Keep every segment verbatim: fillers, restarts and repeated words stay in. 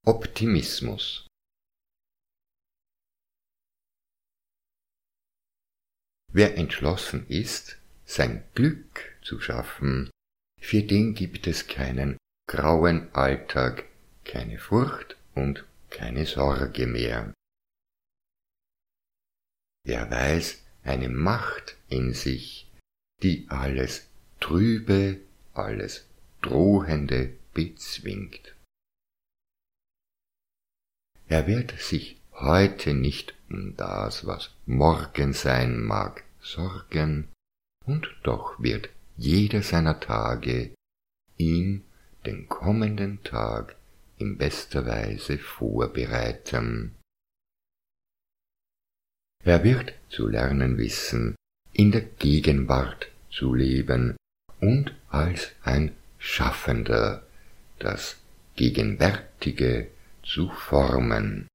Optimismus. Wer entschlossen ist, sein Glück zu schaffen, für den gibt es keinen grauen Alltag, keine Furcht und keine Sorge mehr. Er weiß eine Macht in sich, die alles Trübe, alles Drohende bezwingt. Er wird sich heute nicht um das, was morgen sein mag, sorgen, und doch wird jeder seiner Tage ihm den kommenden Tag in bester Weise vorbereiten. Er wird zu lernen wissen, in der Gegenwart zu leben und als ein Schaffender das Gegenwärtige zu formen.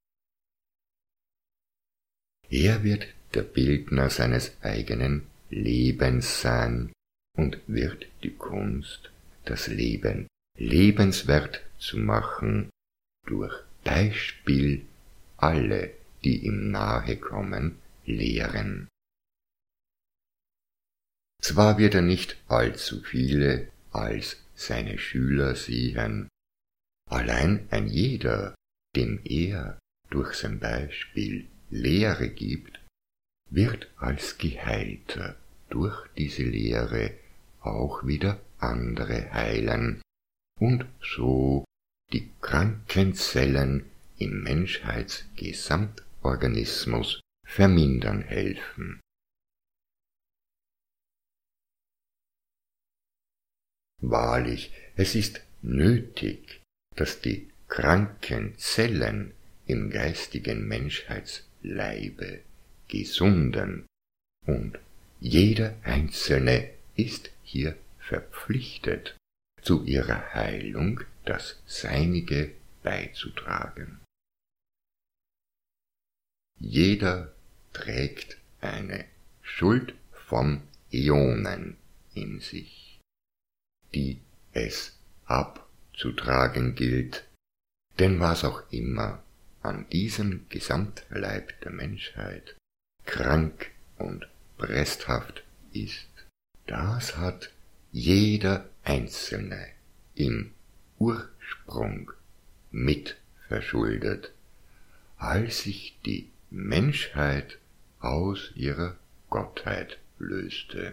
Er wird der Bildner seines eigenen Lebens sein und wird die Kunst, das Leben lebenswert zu machen, durch Beispiel alle, die ihm nahe kommen, lehren. Zwar wird er nicht allzu viele als seine Schüler sehen, allein ein jeder, dem er durch sein Beispiel Lehre gibt, wird als Geheilter durch diese Lehre auch wieder andere heilen und so die kranken Zellen im Menschheitsgesamtorganismus vermindern helfen. Wahrlich, es ist nötig, dass die kranken Zellen im geistigen Menschheitsleibe gesunden, und jeder Einzelne ist hier verpflichtet, zu ihrer Heilung das Seinige beizutragen. Jeder trägt eine Schuld von Äonen in sich, die es abzutragen gilt, denn was auch immer an diesem Gesamtleib der Menschheit krank und bresthaft ist, das hat jeder Einzelne im Ursprung mit verschuldet, als sich die Menschheit aus ihrer Gottheit löste.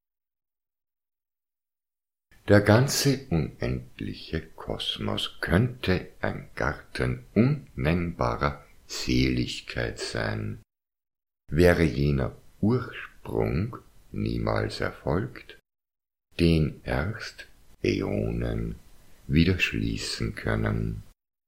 Der ganze unendliche Kosmos könnte ein Garten unnennbarer Seligkeit sein, wäre jener Ursprung niemals erfolgt, den erst Äonen wieder schließen können.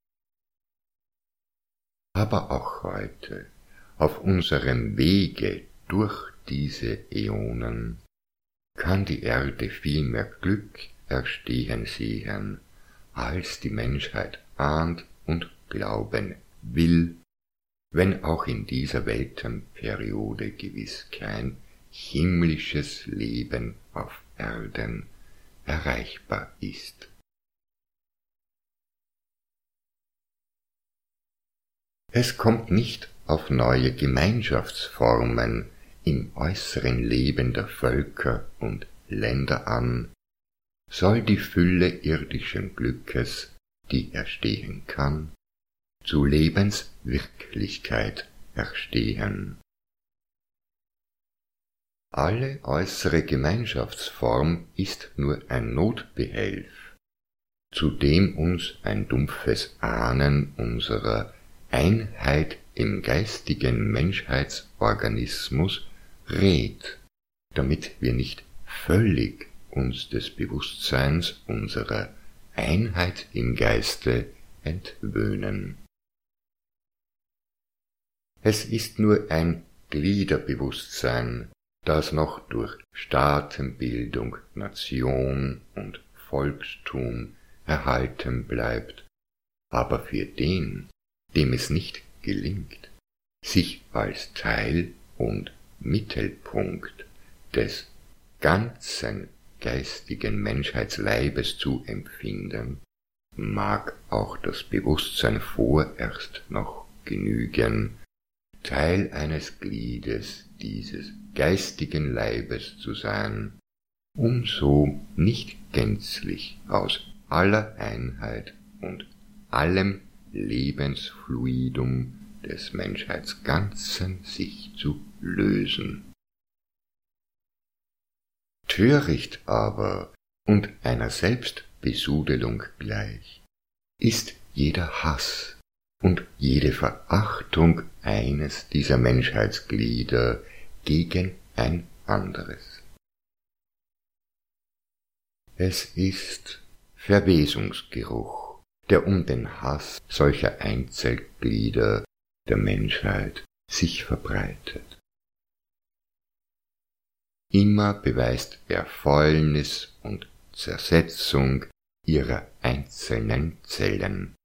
Aber auch heute, auf unserem Wege durch diese Äonen, kann die Erde viel mehr Glück erstehen sehen, als die Menschheit ahnt und glauben will, wenn auch in dieser Weltenperiode gewiss kein himmlisches Leben auf Erden erreichbar ist. Es kommt nicht auf neue Gemeinschaftsformen im äußeren Leben der Völker und Länder an, soll die Fülle irdischen Glückes, die erstehen kann, zu Lebenswirklichkeit erstehen. Alle äußere Gemeinschaftsform ist nur ein Notbehelf, zu dem uns ein dumpfes Ahnen unserer Einheit im geistigen Menschheitsorganismus rät, damit wir nicht völlig uns des Bewusstseins unserer Einheit im Geiste entwöhnen. Es ist nur ein Gliederbewusstsein, das noch durch Staatenbildung, Nation und Volkstum erhalten bleibt, aber für den, dem es nicht gelingt, sich als Teil und Mittelpunkt des ganzen geistigen Menschheitsleibes zu empfinden, mag auch das Bewusstsein vorerst noch genügen, Teil eines Gliedes dieses geistigen Leibes zu sein, um so nicht gänzlich aus aller Einheit und allem Lebensfluidum des Menschheitsganzen sich zu lösen. Töricht aber und einer Selbstbesudelung gleich ist jeder Hass und jede Verachtung eines dieser Menschheitsglieder gegen ein anderes. Es ist Verwesungsgeruch, der um den Hass solcher Einzelglieder der Menschheit sich verbreitet. Immer beweist er Fäulnis und Zersetzung ihrer einzelnen Zellen.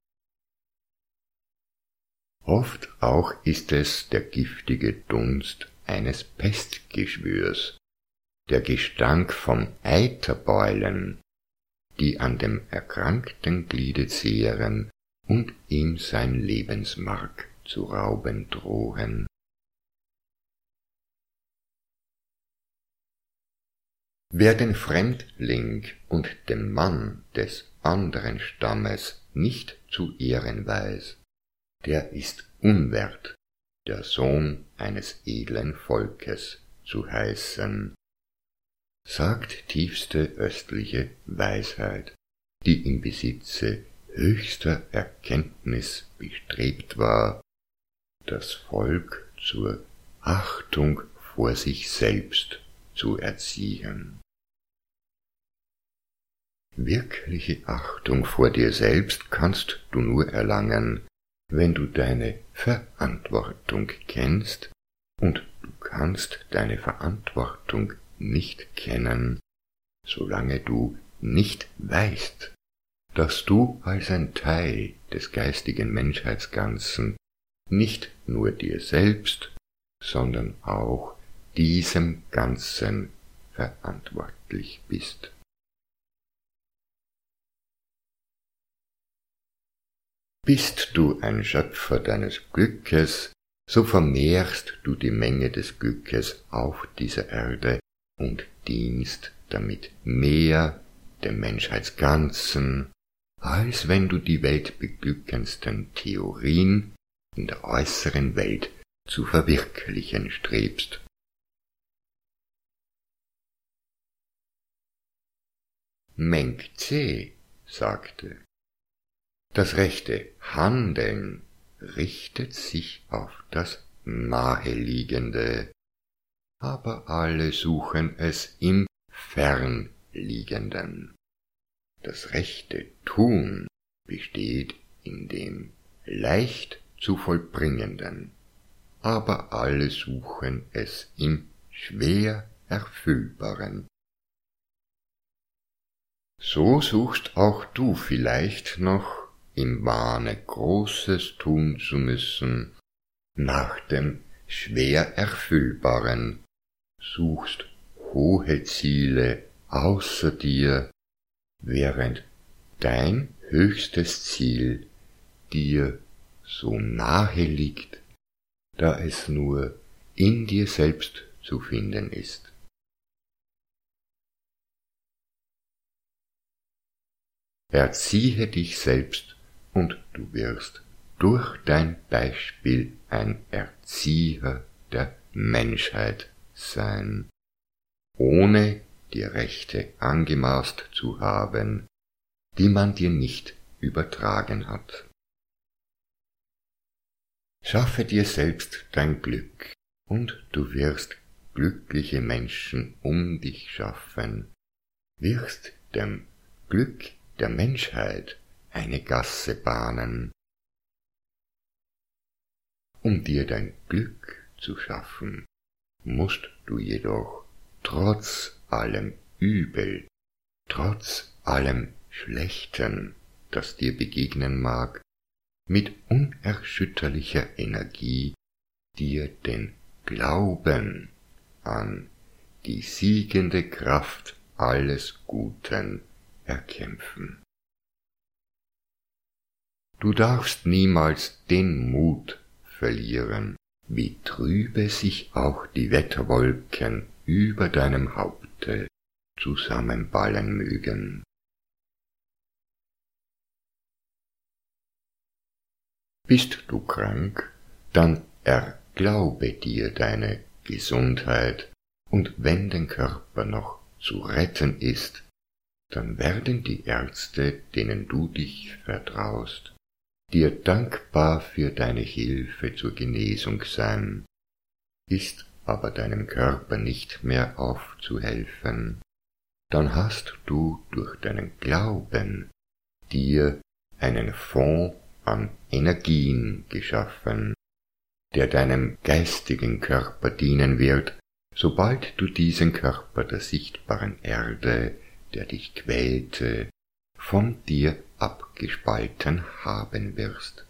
Oft auch ist es der giftige Dunst eines Pestgeschwürs, der Gestank von Eiterbeulen, die an dem erkrankten Gliede zehren und ihm sein Lebensmark zu rauben drohen. Wer den Fremdling und den Mann des anderen Stammes nicht zu ehren weiß, der ist unwert, der Sohn eines edlen Volkes zu heißen, sagt tiefste östliche Weisheit, die im Besitze höchster Erkenntnis bestrebt war, das Volk zur Achtung vor sich selbst zu erziehen. Wirkliche Achtung vor dir selbst kannst du nur erlangen, wenn du deine Verantwortung kennst, und du kannst deine Verantwortung nicht kennen, solange du nicht weißt, dass du als ein Teil des geistigen Menschheitsganzen nicht nur dir selbst, sondern auch diesem Ganzen verantwortlich bist. Bist du ein Schöpfer deines Glückes, so vermehrst du die Menge des Glückes auf dieser Erde und dienst damit mehr dem Menschheitsganzen, als wenn du die weltbeglückendsten Theorien in der äußeren Welt zu verwirklichen strebst. Mengtse sagte, das rechte Handeln richtet sich auf das Naheliegende, aber alle suchen es im Fernliegenden. Das rechte Tun besteht in dem leicht zu vollbringenden, aber alle suchen es im schwer Erfüllbaren. So suchst auch du vielleicht noch im Wahne Großes tun zu müssen, nach dem schwer Erfüllbaren, suchst hohe Ziele außer dir, während dein höchstes Ziel dir so nahe liegt, da es nur in dir selbst zu finden ist. Erziehe dich selbst und du wirst durch dein Beispiel ein Erzieher der Menschheit sein, ohne die Rechte angemaßt zu haben, die man dir nicht übertragen hat. Schaffe dir selbst dein Glück, und du wirst glückliche Menschen um dich schaffen, wirst dem Glück der Menschheit eine Gasse bahnen. Um dir dein Glück zu schaffen, musst du jedoch trotz allem Übel, trotz allem Schlechten, das dir begegnen mag, mit unerschütterlicher Energie dir den Glauben an die siegende Kraft alles Guten erkämpfen. Du darfst niemals den Mut verlieren, wie trübe sich auch die Wetterwolken über deinem Haupte zusammenballen mögen. Bist du krank, dann erglaube dir deine Gesundheit, und wenn dein Körper noch zu retten ist, dann werden die Ärzte, denen du dich vertraust, dir dankbar für deine Hilfe zur Genesung sein. Ist aber deinem Körper nicht mehr aufzuhelfen, dann hast du durch deinen Glauben dir einen Fonds an Energien geschaffen, der deinem geistigen Körper dienen wird, sobald du diesen Körper der sichtbaren Erde, der dich quälte, von dir abgespalten haben wirst.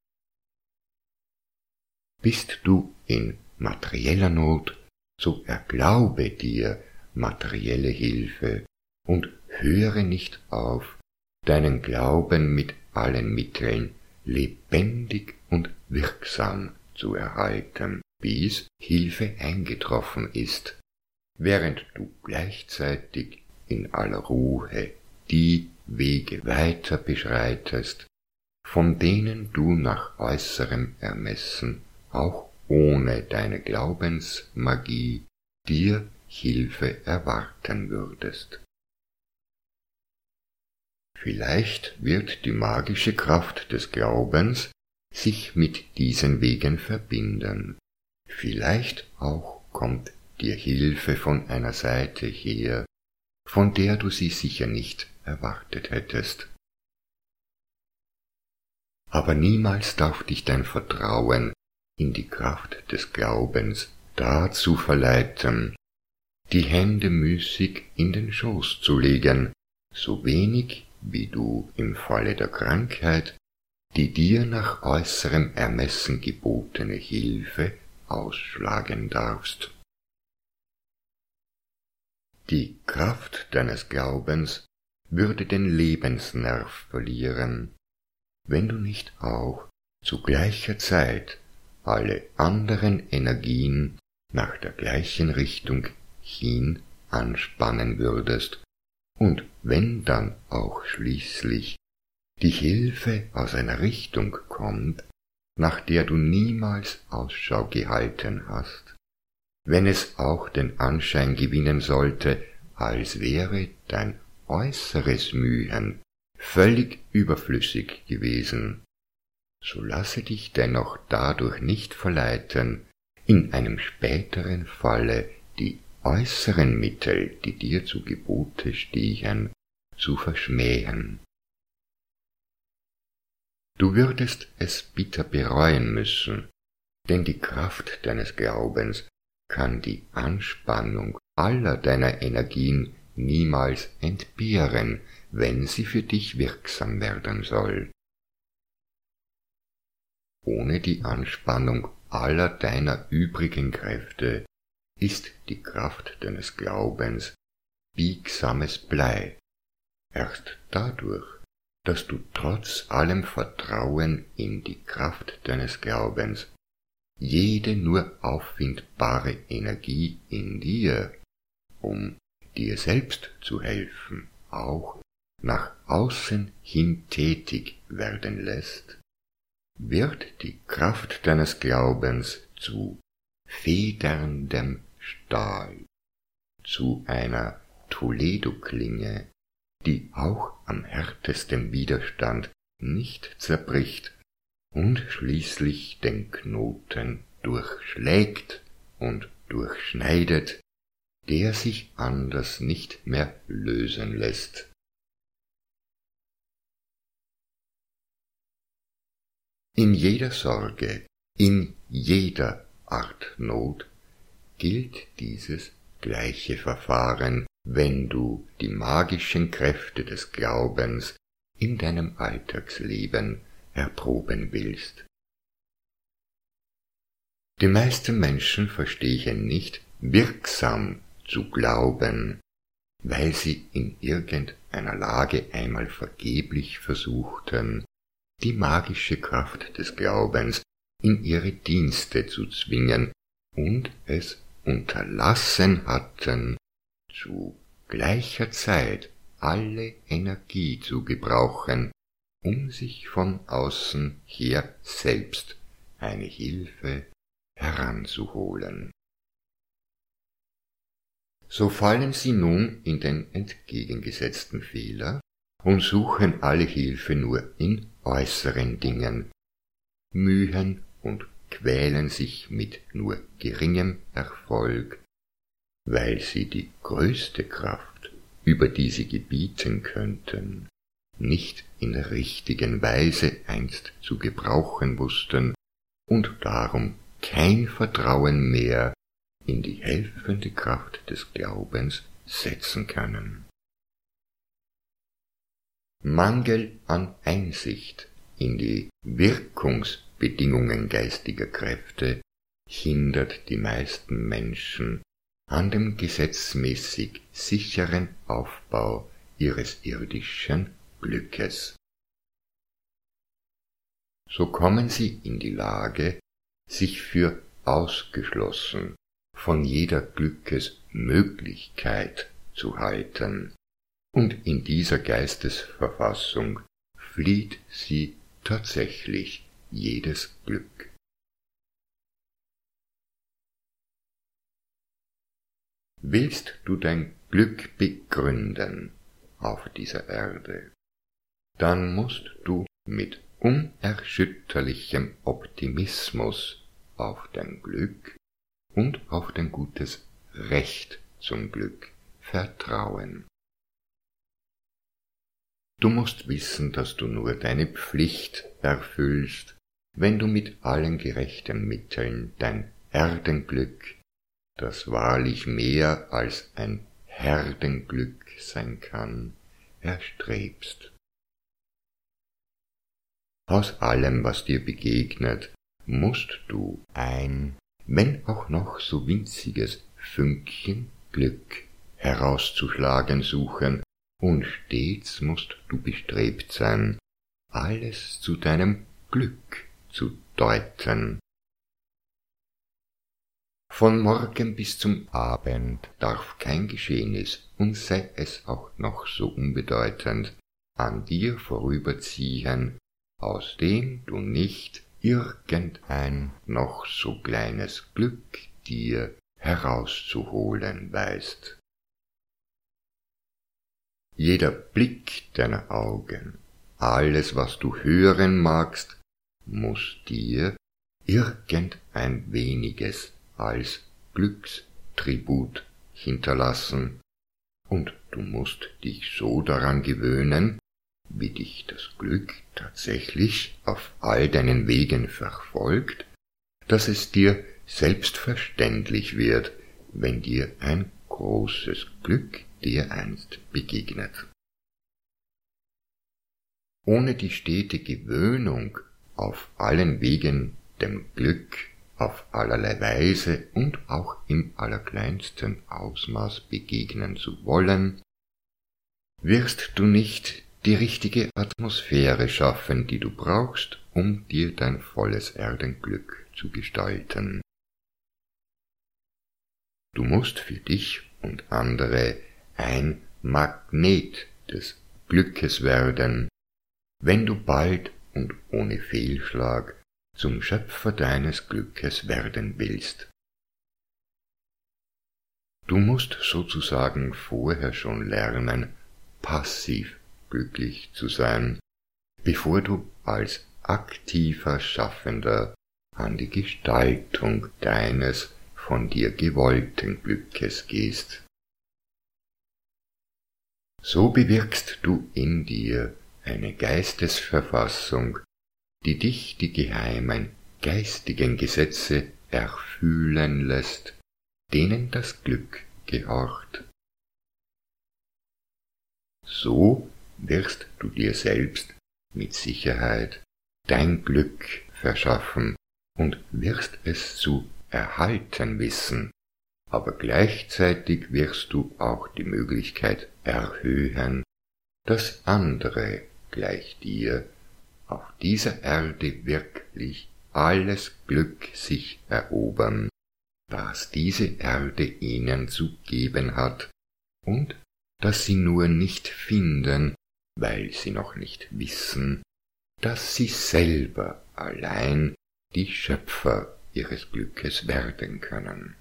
Bist du in materieller Not, so erglaube dir materielle Hilfe und höre nicht auf, deinen Glauben mit allen Mitteln lebendig und wirksam zu erhalten, bis Hilfe eingetroffen ist, während du gleichzeitig in aller Ruhe die Wege weiter beschreitest, von denen du nach äußerem Ermessen auch ohne deine Glaubensmagie dir Hilfe erwarten würdest. Vielleicht wird die magische Kraft des Glaubens sich mit diesen Wegen verbinden. Vielleicht auch kommt dir Hilfe von einer Seite her, von der du sie sicher nicht erwartet hättest. Aber niemals darf dich dein Vertrauen in die Kraft des Glaubens dazu verleiten, die Hände müßig in den Schoß zu legen, so wenig wie du im Falle der Krankheit die dir nach äußerem Ermessen gebotene Hilfe ausschlagen darfst. Die Kraft deines Glaubens würde den Lebensnerv verlieren, wenn du nicht auch zu gleicher Zeit alle anderen Energien nach der gleichen Richtung hin anspannen würdest, und wenn dann auch schließlich die Hilfe aus einer Richtung kommt, nach der du niemals Ausschau gehalten hast, wenn es auch den Anschein gewinnen sollte, als wäre dein äußeres Mühen völlig überflüssig gewesen, so lasse dich dennoch dadurch nicht verleiten, in einem späteren Falle die äußeren Mittel, die dir zu Gebote stehen, zu verschmähen. Du würdest es bitter bereuen müssen, denn die Kraft deines Glaubens kann die Anspannung aller deiner Energien niemals entbehren, wenn sie für dich wirksam werden soll. Ohne die Anspannung aller deiner übrigen Kräfte ist die Kraft deines Glaubens biegsames Blei. Erst dadurch, dass du trotz allem Vertrauen in die Kraft deines Glaubens jede nur auffindbare Energie in dir, um dir selbst zu helfen, auch nach außen hin tätig werden lässt, wird die Kraft deines Glaubens zu federndem Stahl, zu einer Toledo-Klinge, die auch am härtesten Widerstand nicht zerbricht und schließlich den Knoten durchschlägt und durchschneidet, der sich anders nicht mehr lösen lässt. In jeder Sorge, in jeder Art Not gilt dieses gleiche Verfahren, wenn du die magischen Kräfte des Glaubens in deinem Alltagsleben erproben willst. Die meisten Menschen verstehen nicht, wirksam zu glauben, weil sie in irgendeiner Lage einmal vergeblich versuchten, die magische Kraft des Glaubens in ihre Dienste zu zwingen und es unterlassen hatten, zu gleicher Zeit alle Energie zu gebrauchen, um sich von außen her selbst eine Hilfe heranzuholen. So fallen sie nun in den entgegengesetzten Fehler und suchen alle Hilfe nur in äußeren Dingen, mühen und quälen sich mit nur geringem Erfolg, weil sie die größte Kraft, über die sie gebieten könnten, nicht in der richtigen Weise einst zu gebrauchen wussten und darum kein Vertrauen mehr in die helfende Kraft des Glaubens setzen können. Mangel an Einsicht in die Wirkungsbedingungen geistiger Kräfte hindert die meisten Menschen an dem gesetzmäßig sicheren Aufbau ihres irdischen Glückes. So kommen sie in die Lage, sich für ausgeschlossen von jeder Glückesmöglichkeit zu halten, und in dieser Geistesverfassung flieht sie tatsächlich jedes Glück. Willst du dein Glück begründen auf dieser Erde, dann musst du mit unerschütterlichem Optimismus auf dein Glück und auf dein gutes Recht zum Glück vertrauen. Du musst wissen, dass du nur deine Pflicht erfüllst, wenn du mit allen gerechten Mitteln dein Erdenglück, das wahrlich mehr als ein Herdenglück sein kann, erstrebst. Aus allem, was dir begegnet, musst du ein, wenn auch noch so winziges Fünkchen Glück herauszuschlagen suchen, und stets musst du bestrebt sein, alles zu deinem Glück zu deuten. Von Morgen bis zum Abend darf kein Geschehnis, und sei es auch noch so unbedeutend, an dir vorüberziehen, aus dem du nicht irgendein noch so kleines Glück dir herauszuholen weißt. Jeder Blick deiner Augen, alles, was du hören magst, muß dir irgendein weniges als Glückstribut hinterlassen, und du musst dich so daran gewöhnen, wie dich das Glück tatsächlich auf all deinen Wegen verfolgt, dass es dir selbstverständlich wird, wenn dir ein großes Glück dir einst begegnet. Ohne die stete Gewöhnung, auf allen Wegen dem Glück auf allerlei Weise und auch im allerkleinsten Ausmaß begegnen zu wollen, wirst du nicht die richtige Atmosphäre schaffen, die du brauchst, um dir dein volles Erdenglück zu gestalten. Du musst für dich und andere ein Magnet des Glückes werden, wenn du bald und ohne Fehlschlag zum Schöpfer deines Glückes werden willst. Du musst sozusagen vorher schon lernen, passiv glücklich zu sein, bevor du als aktiver Schaffender an die Gestaltung deines von dir gewollten Glückes gehst. So bewirkst du in dir eine Geistesverfassung, die dich die geheimen geistigen Gesetze erfühlen lässt, denen das Glück gehorcht. So wirst du dir selbst mit Sicherheit dein Glück verschaffen und wirst es zu erhalten wissen, aber gleichzeitig wirst du auch die Möglichkeit erhöhen, dass andere gleich dir auf dieser Erde wirklich alles Glück sich erobern, das diese Erde ihnen zu geben hat, und das sie nur nicht finden, weil sie noch nicht wissen, dass sie selber allein die Schöpfer ihres Glückes werden können.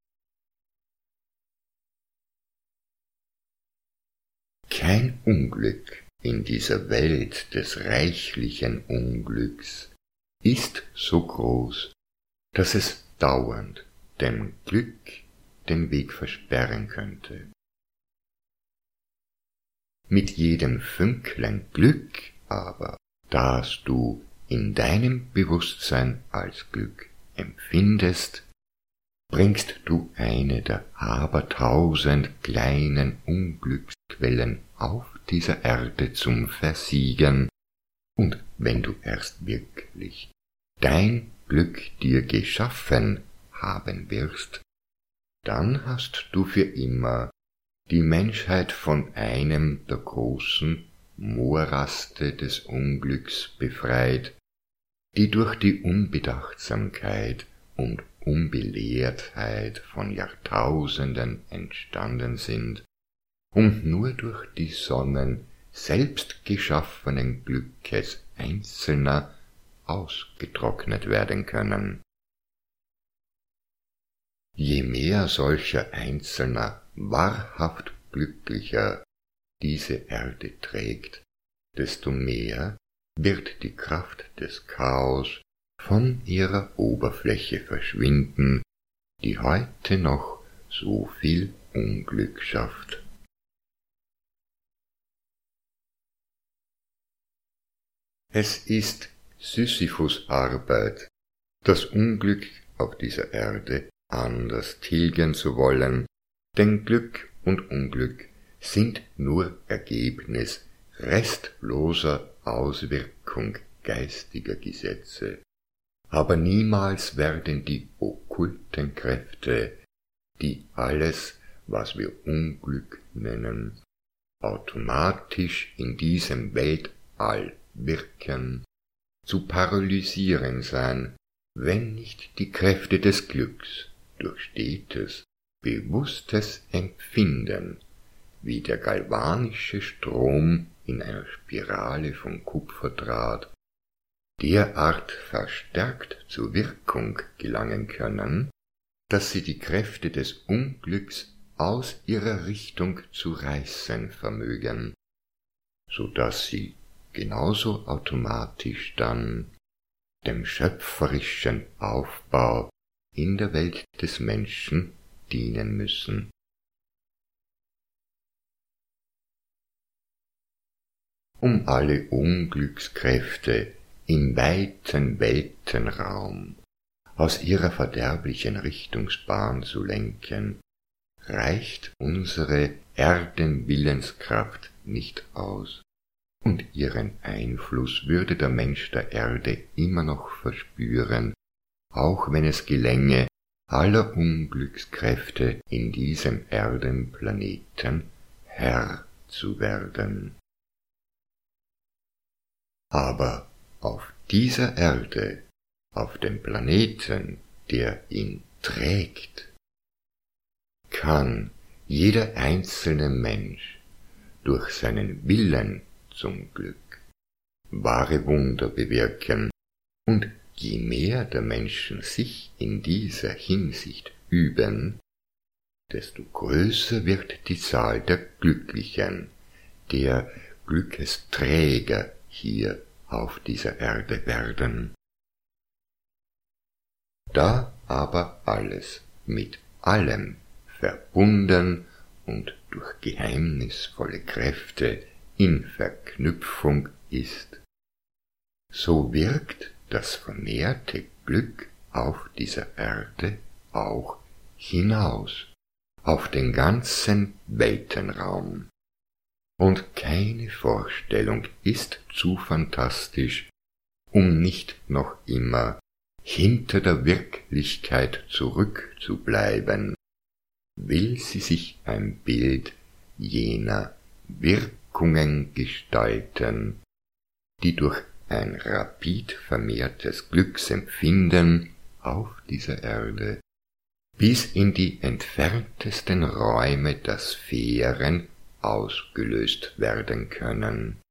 Kein Unglück in dieser Welt des reichlichen Unglücks ist so groß, dass es dauernd dem Glück den Weg versperren könnte. Mit jedem Fünklein Glück aber, das du in deinem Bewusstsein als Glück empfindest, bringst du eine der abertausend kleinen Unglücksquellen auf dieser Erde zum Versiegen, und wenn du erst wirklich dein Glück dir geschaffen haben wirst, dann hast du für immer die Menschheit von einem der großen Moraste des Unglücks befreit, die durch die Unbedachtsamkeit und Unbelehrtheit von Jahrtausenden entstanden sind und nur durch die Sonnen selbstgeschaffenen Glückes Einzelner ausgetrocknet werden können. Je mehr solcher Einzelner wahrhaft Glücklicher diese Erde trägt, desto mehr wird die Kraft des Chaos von ihrer Oberfläche verschwinden, die heute noch so viel Unglück schafft. Es ist Sisyphus' Arbeit, das Unglück auf dieser Erde anders tilgen zu wollen, denn Glück und Unglück sind nur Ergebnis restloser Auswirkung geistiger Gesetze, aber niemals werden die okkulten Kräfte, die alles, was wir Unglück nennen, automatisch in diesem Weltall wirken, zu paralysieren sein, wenn nicht die Kräfte des Glücks durch stetes, bewusstes Empfinden, wie der galvanische Strom in einer Spirale von Kupferdraht, derart verstärkt zur Wirkung gelangen können, dass sie die Kräfte des Unglücks aus ihrer Richtung zu reißen vermögen, so dass sie genauso automatisch dann dem schöpferischen Aufbau in der Welt des Menschen dienen müssen. Um alle Unglückskräfte im weiten Weltenraum aus ihrer verderblichen Richtungsbahn zu lenken, reicht unsere Erdenwillenskraft nicht aus, und ihren Einfluss würde der Mensch der Erde immer noch verspüren, auch wenn es gelänge, aller Unglückskräfte in diesem Erdenplaneten Herr zu werden. Aber auf dieser Erde, auf dem Planeten, der ihn trägt, kann jeder einzelne Mensch durch seinen Willen zum Glück wahre Wunder bewirken, und je mehr der Menschen sich in dieser Hinsicht üben, desto größer wird die Zahl der Glücklichen, der Glückesträger hier auf dieser Erde werden. Da aber alles mit allem verbunden und durch geheimnisvolle Kräfte in Verknüpfung ist, so wirkt das vermehrte Glück auf dieser Erde auch hinaus auf den ganzen Weltenraum, und keine Vorstellung ist zu phantastisch, um nicht noch immer hinter der Wirklichkeit zurückzubleiben, will sie sich ein Bild jener Wirkungen gestalten, die durch ein rapid vermehrtes Glücksempfinden auf dieser Erde bis in die entferntesten Räume der Sphären ausgelöst werden können.